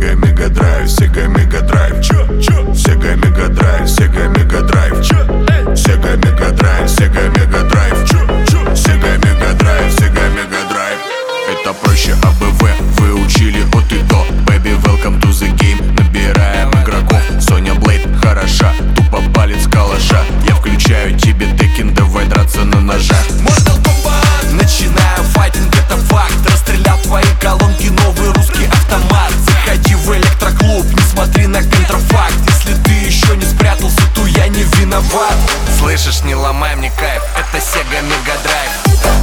Sega Mega Drive, Sega Mega Drive, Sega Mega Drive, Sega Mega Drive, Sega Mega Drive, Sega Mega Drive, Sega Mega Drive, Sega Mega Drive. Это проще АБВ, вы учили от и до. Baby, welcome to the game. Набираем игроков. Соня Блейд хороша, тупо палец калаша. Я включаю тебе Tekken, давай драться на ножах. Mortal Kombat, начинаю файтинг, это факт. Расстрелял твои колонки, новый русский автомат. Заходи в электроклуб, не смотри на контрафакт. Если ты еще не спрятался, то я не виноват. Слышишь, не ломай мне кайф, это Sega Mega Drive.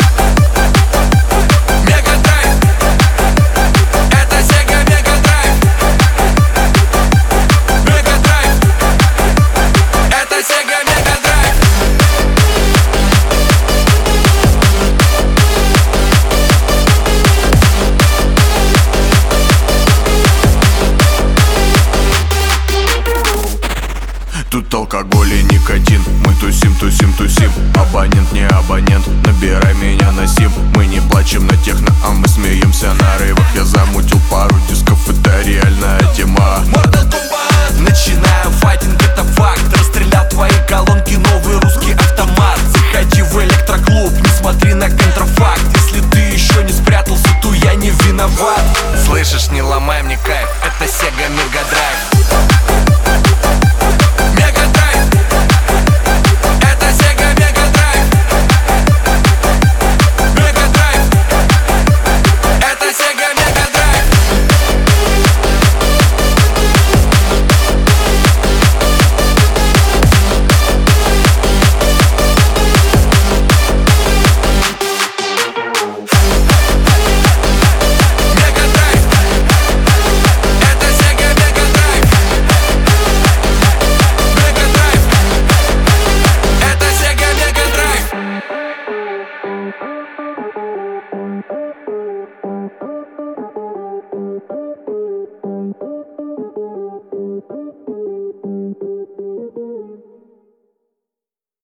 Тут алкоголь и никотин. Мы тусим, тусим, тусим. Абонент, не абонент, набирай меня на сим. Мы не плачем на техно, а мы смеемся на рейвах. Я замутил пару дисков, это реальная тема. Mortal Kombat, начинаю файтинг, это факт. Расстрелял твои колонки, новый русский автомат. Заходи в электроклуб, не смотри на контрафакт. Если ты еще не спрятался, то я не виноват. Слышишь, не ломай мне кайф, это Sega Mega Drive.